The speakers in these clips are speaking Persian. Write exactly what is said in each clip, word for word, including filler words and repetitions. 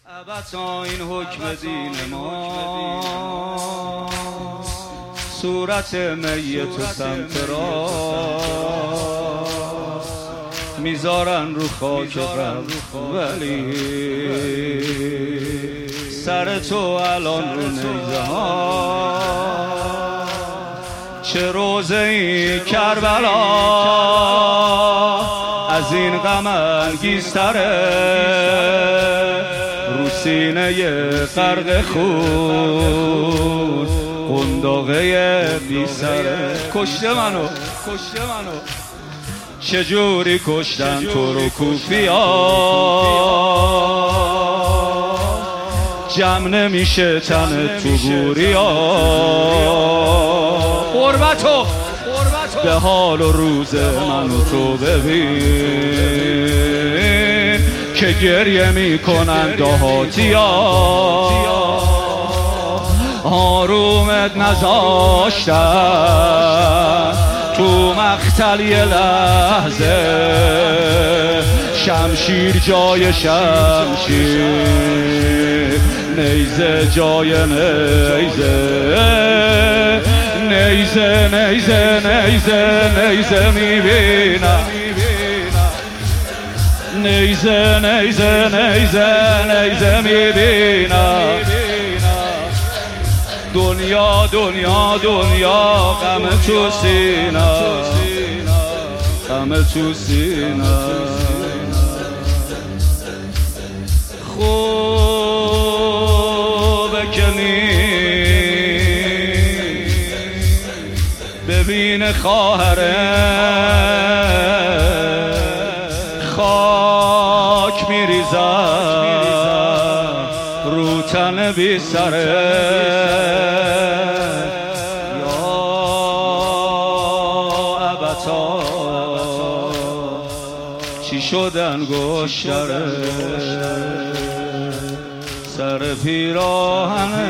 ابدا این حکم دین ما صورت میت و سمت را میذارن رو خاک قبر، ولی سر تو الان رو نیزه ها. چه روزه ای کربلا از این غم انگیزتره، رو سینه غرق خون قنداقه بی سره. کشته منو کشته منو چجوری کشتن تو رو کوفیا، جمع نمیشه تن تو گوریا. قربتو به حال و روز منو تو ببین که گریه میکنن دهاتیا. آرومت نذاشتن تو مقتل یه لحظه، شمشیر جای شمشیر، نیزه جای نیزه، نیزه نیزه نیزه نیزه میبینم، نیزه نیزه نیزه نیزه میبینم. دنیا دنیا دنیا غم تو سینه، غم تو سینه. خوبه که ببین خواهره خاک میریزم رو تن بی سره. یا ابتا چی شدن گشتره سر پیراهنه.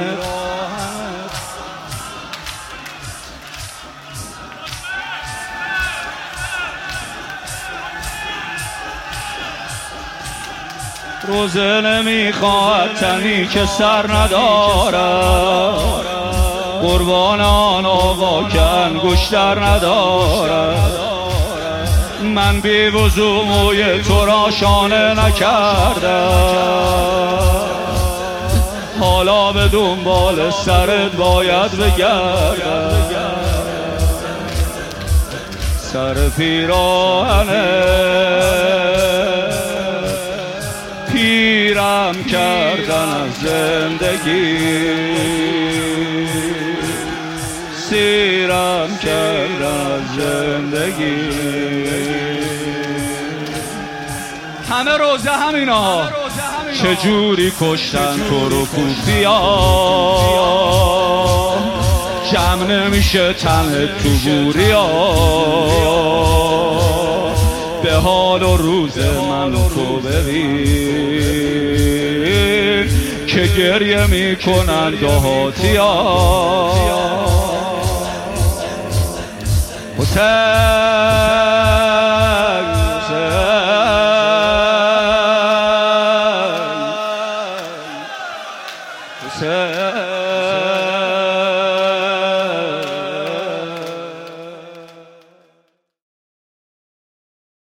روزه نمیخواد تنی که سر ندارد، قربانان آقا که انگشتر ندارد. من بی وضو موی تو را شانه نکردم، حالا به دنبال سرت باید بگردم. سر پیراهنه پیرم کردن از زندگی، سیرم کردن از زندگی. همه روزه همینا چجوری کشتن تو رو کوفیا، جمع نمیشه تن تو گوریا. به حال و روز من تو ببین که گریه میکنن دهاتیا. حسین